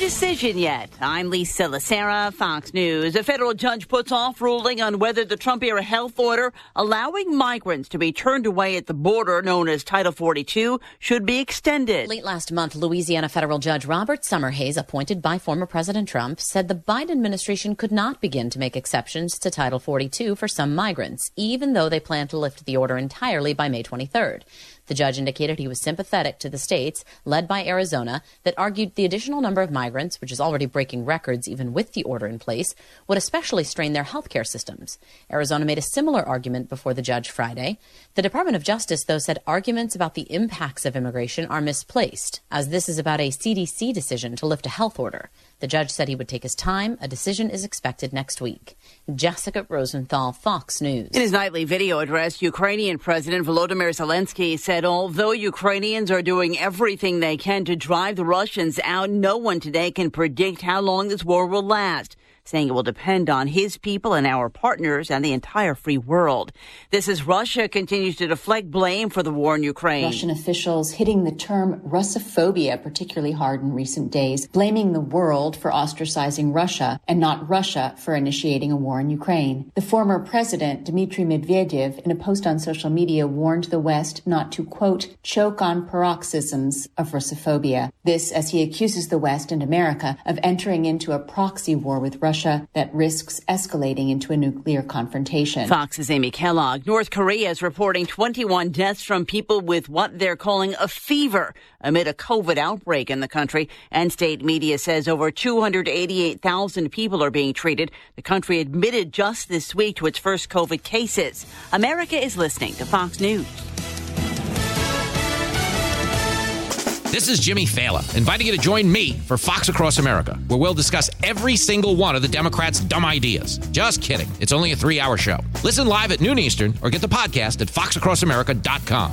decision yet. I'm Lisa Lacera, Fox News. A federal judge puts off ruling on whether the Trump-era health order allowing migrants to be turned away at the border, known as Title 42, should be extended. Late last month, Louisiana federal judge Robert Summerhays, appointed by former President Trump, said the Biden administration could not begin to make exceptions to Title 42 for some migrants, even though they plan to lift the order entirely by May 23rd. The judge indicated he was sympathetic to the states, led by Arizona, that argued the additional number of migrants, which is already breaking records even with the order in place, would especially strain their healthcare systems. Arizona made a similar argument before the judge Friday. The Department of Justice, though, said arguments about the impacts of immigration are misplaced, as this is about a CDC decision to lift a health order. The judge said he would take his time. A decision is expected next week. Jessica Rosenthal, Fox News. In his nightly video address, Ukrainian President Volodymyr Zelensky said although Ukrainians are doing everything they can to drive the Russians out, no one today can predict how long this war will last, saying it will depend on his people and our partners and the entire free world. This as Russia continues to deflect blame for the war in Ukraine. Russian officials hitting the term Russophobia particularly hard in recent days, blaming the world for ostracizing Russia and not Russia for initiating a war in Ukraine. The former president, Dmitry Medvedev, in a post on social media, warned the West not to, quote, choke on paroxysms of Russophobia. This as he accuses the West and America of entering into a proxy war with Russia that risks escalating into a nuclear confrontation. Fox's Amy Kellogg. North Korea is reporting 21 deaths from people with what they're calling a fever amid a COVID outbreak in the country. And state media says over 288,000 people are being treated. The country admitted just this week to its first COVID cases. America is listening to Fox News. This is Jimmy Fallon, inviting you to join me for Fox Across America, where we'll discuss every single one of the Democrats' dumb ideas. Just kidding. It's only a 3-hour show. Listen live at noon Eastern or get the podcast at foxacrossamerica.com.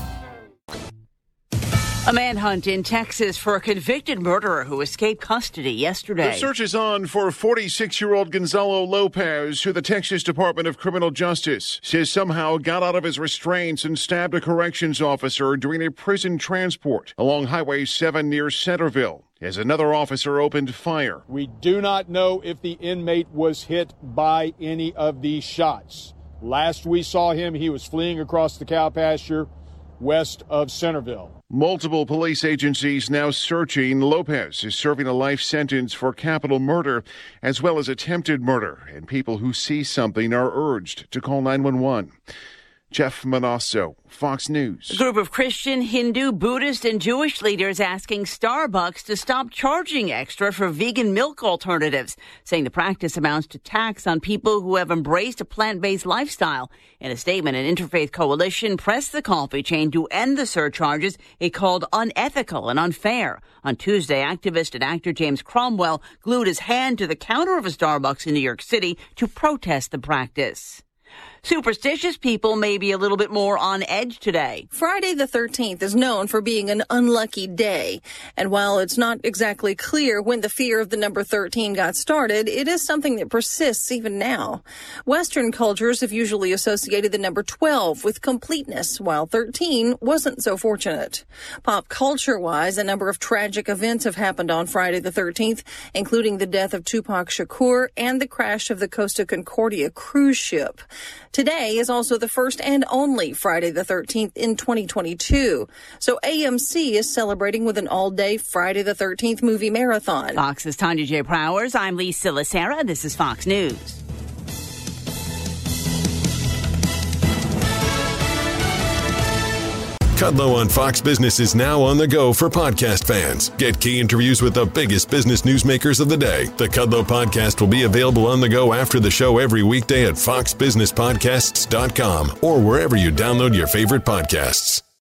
A manhunt in Texas for a convicted murderer who escaped custody yesterday. The search is on for 46-year-old Gonzalo Lopez, who the Texas Department of Criminal Justice says somehow got out of his restraints and stabbed a corrections officer during a prison transport along Highway 7 near Centerville, as another officer opened fire. We do not know if the inmate was hit by any of these shots. Last we saw him, he was fleeing across the cow pasture west of Centerville. Multiple police agencies now searching. Lopez is serving a life sentence for capital murder as well as attempted murder, and people who see something are urged to call 911. Jeff Manasso, Fox News. A group of Christian, Hindu, Buddhist, and Jewish leaders asking Starbucks to stop charging extra for vegan milk alternatives, saying the practice amounts to tax on people who have embraced a plant-based lifestyle. In a statement, an interfaith coalition pressed the coffee chain to end the surcharges it called unethical and unfair. On Tuesday, activist and actor James Cromwell glued his hand to the counter of a Starbucks in New York City to protest the practice. Superstitious people may be a little bit more on edge today. Friday the 13th is known for being an unlucky day. And while it's not exactly clear when the fear of the number 13 got started, it is something that persists even now. Western cultures have usually associated the number 12 with completeness, while 13 wasn't so fortunate. Pop culture-wise, a number of tragic events have happened on Friday the 13th, including the death of Tupac Shakur and the crash of the Costa Concordia cruise ship. Today is also the first and only Friday the 13th in 2022. So AMC is celebrating with an all-day Friday the 13th movie marathon. Fox's Tanya J. Prowers. I'm Lisa Lacera. This is Fox News. Kudlow on Fox Business is now on the go for podcast fans. Get key interviews with the biggest business newsmakers of the day. The Kudlow podcast will be available on the go after the show every weekday at foxbusinesspodcasts.com or wherever you download your favorite podcasts.